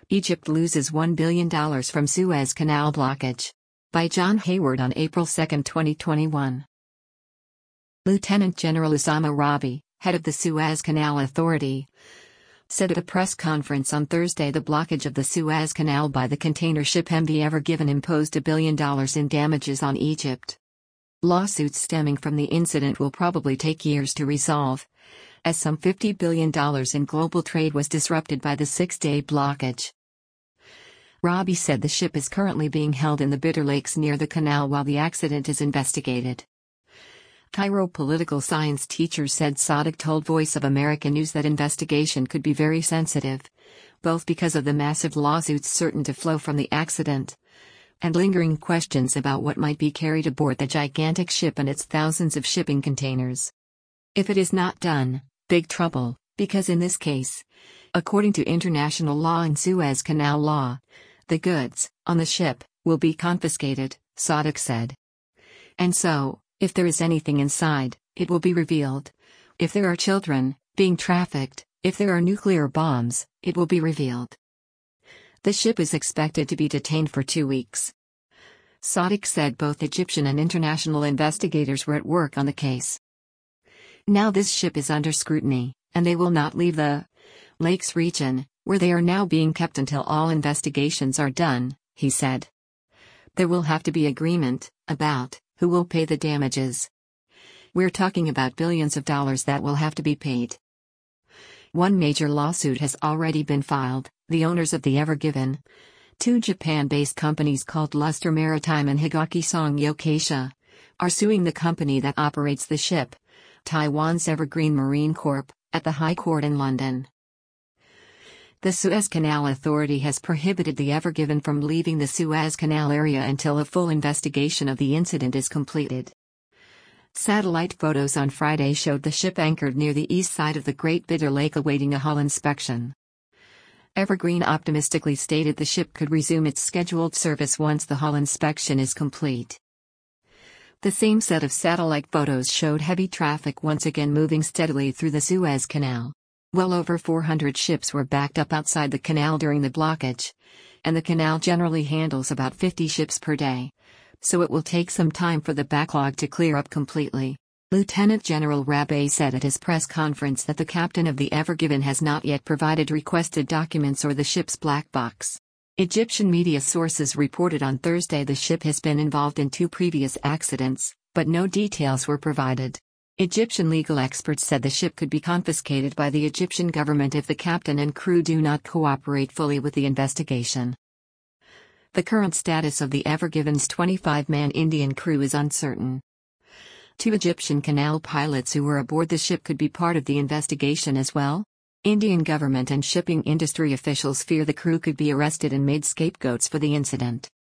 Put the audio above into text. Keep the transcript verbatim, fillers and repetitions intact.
Egypt loses one billion dollars from Suez Canal blockage. By John Hayward on April second, twenty twenty-one. Lieutenant General Osama Rabi, head of the Suez Canal Authority, said at a press conference on Thursday the blockage of the Suez Canal by the container ship M V Ever Given imposed a billion dollars in damages on Egypt. Lawsuits stemming from the incident will probably take years to resolve, as some fifty billion dollars in global trade was disrupted by the six-day blockage. Rabi said the ship is currently being held in the Bitter Lakes near the canal while the accident is investigated. Cairo political science teacher Said Sadiq told Voice of America News that investigation could be very sensitive, both because of the massive lawsuits certain to flow from the accident, and lingering questions about what might be carried aboard the gigantic ship and its thousands of shipping containers. If it is not done, big trouble, because in this case, according to international law and Suez Canal law, the goods, on the ship, will be confiscated, Sadiq said. And so, if there is anything inside, it will be revealed. If there are children, being trafficked, if there are nuclear bombs, it will be revealed. The ship is expected to be detained for two weeks. Sadiq said both Egyptian and international investigators were at work on the case. Now this ship is under scrutiny, and they will not leave the Lakes region, where they are now being kept until all investigations are done, he said. There will have to be agreement about who will pay the damages. We're talking about billions of dollars that will have to be paid. One major lawsuit has already been filed. The owners of the Ever Given, two Japan-based companies called Luster Maritime and Higaki Song Yokeisha, are suing the company that operates the ship, Taiwan's Evergreen Marine Corp, at the High Court in London. The Suez Canal Authority has prohibited the Ever Given from leaving the Suez Canal area until a full investigation of the incident is completed. Satellite photos on Friday showed the ship anchored near the east side of the Great Bitter Lake awaiting a hull inspection. Evergreen optimistically stated the ship could resume its scheduled service once the hull inspection is complete. The same set of satellite photos showed heavy traffic once again moving steadily through the Suez Canal. Well over four hundred ships were backed up outside the canal during the blockage, and the canal generally handles about fifty ships per day, so it will take some time for the backlog to clear up completely. Lieutenant General Rabi said at his press conference that the captain of the Ever Given has not yet provided requested documents or the ship's black box. Egyptian media sources reported on Thursday the ship has been involved in two previous accidents, but no details were provided. Egyptian legal experts said the ship could be confiscated by the Egyptian government if the captain and crew do not cooperate fully with the investigation. The current status of the Ever Given's twenty-five man Indian crew is uncertain. Two Egyptian canal pilots who were aboard the ship could be part of the investigation as well. Indian government and shipping industry officials fear the crew could be arrested and made scapegoats for the incident.